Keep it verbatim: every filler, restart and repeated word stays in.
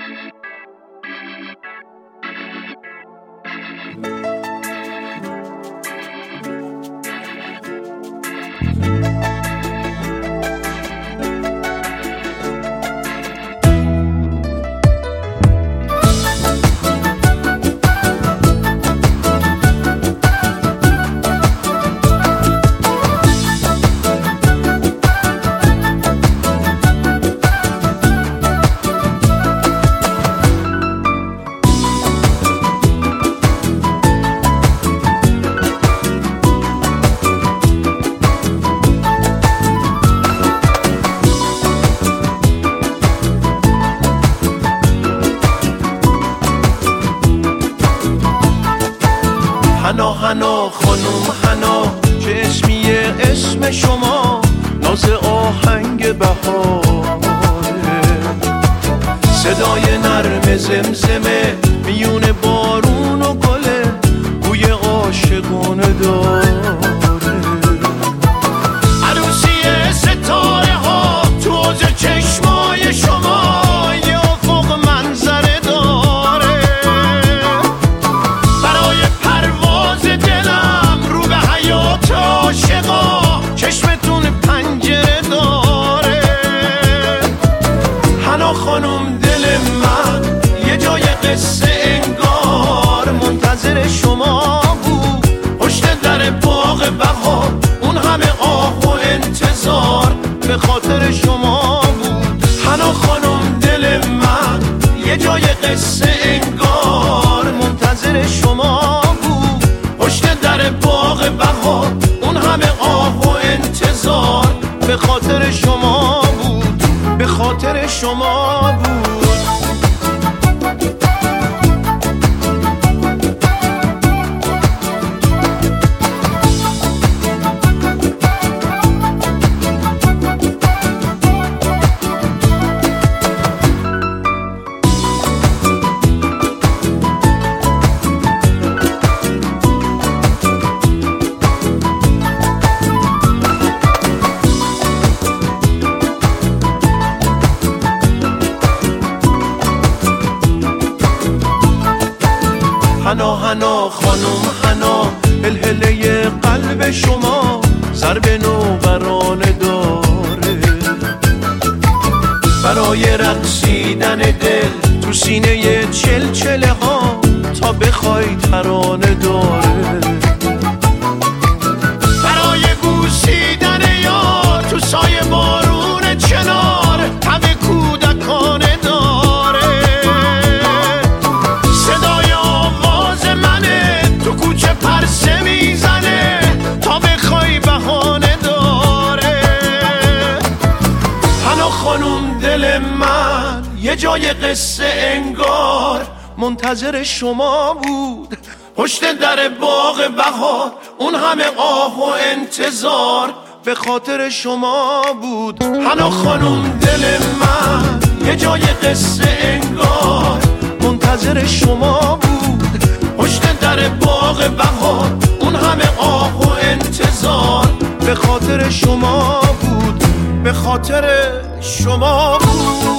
حنا حنا خانم حنا چه اسمیه اسم شما، ناز آهنگ بهاره، صدای نرم زمزمه میون بارون و گله، بوی عاشقونه داره. عروسی ستاره ها تو حوض چشمای شما، یه افق منظره داره. برای پرواز دلم رو به حیات عاشقا، چشمتون پنجره داره. حنا خانم دل من یه جای قصه انگار منتظر شما بود، پشت در باغ بهار اون همه آه و انتظار به خاطر شما بود. حنا خانم دل من یه جای قصه انگار منتظر شما بود، پشت در باغ بهار اون همه آه و انتظار به خاطر شما بود، به خاطر شما بود. حنا حنا خانم حنا، هلهله قلب شما ضرب نوبرانه داره. برای رقصیدن دل تو سینه چلچله ها، تا بخوای ترانه داره. برای بوسیدن یار تو سایه بارون چنار، تب کودکانه داره. صدای آواز منه تو کوچه پرسه میزنه، تا بخوای بهانه داره. حنا خانم دل من یه جای قصه انگار منتظر شما بود، پشت در باغ بهار اون همه آه و انتظار به خاطر شما بود. حنا خانم دل من یه جای قصه انگار منتظر شما بود، پشت در باغ بهار اون همه آه و انتظار به خاطر شما بود، به خاطر شما بود.